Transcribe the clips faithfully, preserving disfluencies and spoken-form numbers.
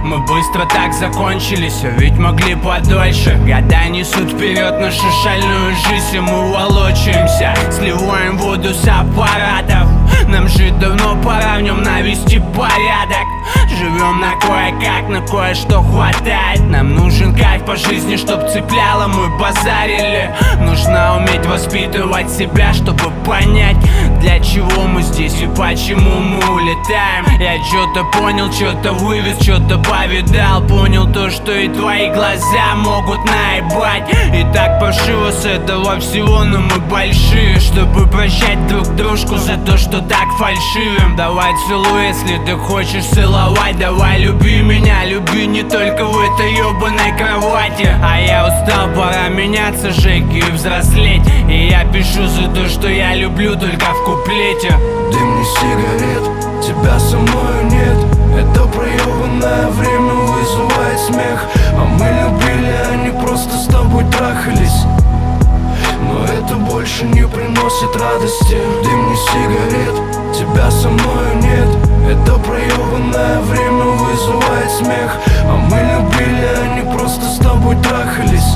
Мы быстро так закончились, а ведь могли подольше. Года несут вперед нашу шальную жизнь, и мы волочаемся, сливаем воду с аппаратов. Нам жить давно пора, в нем навести порядок. Живем на кое-как, на кое-что хватает. Нам нужен кайф по жизни, чтоб цепляло, мы базарили. Нужно уметь воспитывать себя, чтобы понять, для чего мы здесь и почему мы улетаем. Я что-то понял, что-то вывез, что-то повидал. Понял то, что и твои глаза могут наебать. И так паршиво с этого всего, но мы большие, чтобы прощать друг дружку за то, что так фальшивим. Давай целуй, если ты хочешь целовать. Давай люби меня, люби не только в этой ебаной кровати. А я устал, пора меняться, Жеки, и взрослеть. И я пишу за то, что я люблю, только в куплете. Дым не сигарет, тебя со мною нет. Это проебанное время вызывает смех. А мы любили, а не просто с тобой трахались. Но это больше не приносит радости. Дым не сигарет, тебя со мною нет. Это проебанное время вызывает смех. А мы любили, а не просто с тобой трахались.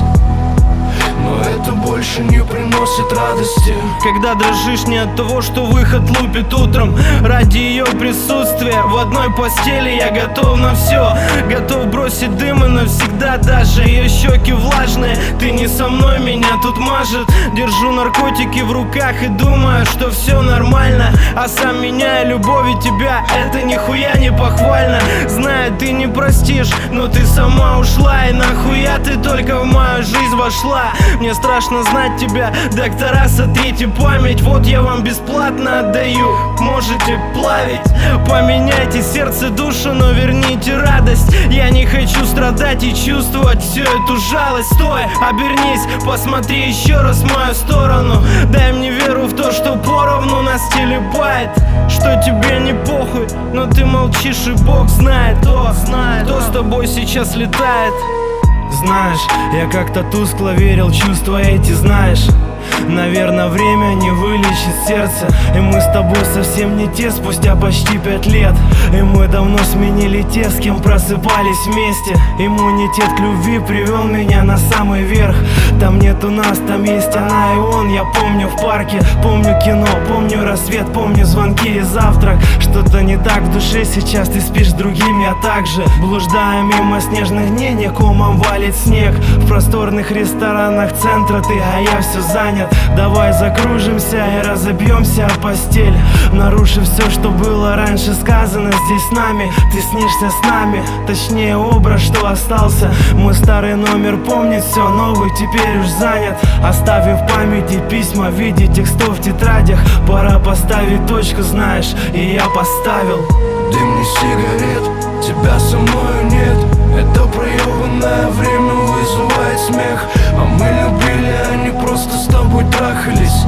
Но это больше не приносит радости. Когда дрожишь не от того, что выход лупит утром, ради ее присутствия в одной постели я готов на все. Готов бросить дым и навсегда, даже ее щеки влажные. Ты не со мной, меня тут мажет. Держу наркотики в руках и думаю, что все нормально. А сам меняю любовь и тебя, это нихуя не похвально. Знаю, ты не простишь, но ты сама ушла. И нахуя ты только в мою жизнь вошла? Мне страшно знать тебя, доктора, сотрите память. Вот я вам бесплатно отдаю, можете плавить. Поменяйте сердце, душу, но верните радость. Я не хочу страдать и чувствовать всю эту жалость. Стой, обернись, посмотри еще раз в мою сторону. Дай мне веру в то, что поровну нас телепает. Что тебе не похуй, но ты молчишь, и Бог знает, кто, знает, кто с тобой сейчас летает. Знаешь, я как-то тускло верил, чувства эти, знаешь. Наверное, время не вылечит сердце. И мы с тобой совсем не те спустя почти пять лет. И мы давно сменили те, с кем просыпались вместе. Иммунитет к любви привел меня на самый верх. Там нет у нас, там есть она и он. Я помню в парке, помню кино, помню рассвет, помню звонки и завтрак. Что-то не так в душе сейчас, ты спишь с другим, я так же. Блуждая мимо снежных дней, не комом валит снег. В просторных ресторанах центра ты, а я все занят. Давай закружимся и разобьемся о постель, нарушив все, что было раньше сказано здесь с нами. Ты снишься с нами, точнее образ, что остался. Мой старый номер помнит все, новый теперь уж занят. Оставив в памяти письма в виде текстов в тетрадях. Пора поставить точку, знаешь, и я поставил. Дым не сигарет, тебя со мною нет. Это проебанное время вызывает смех. А мы любили, а не просто с тобой трахались.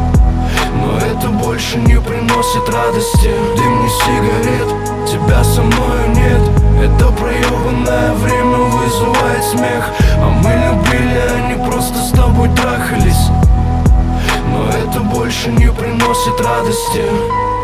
Но это больше не приносит радости. Дым не сигарет, тебя со мною нет. Это проебанное время вызывает смех. А мы любили, а не просто с тобой трахались. Но это больше не приносит радости.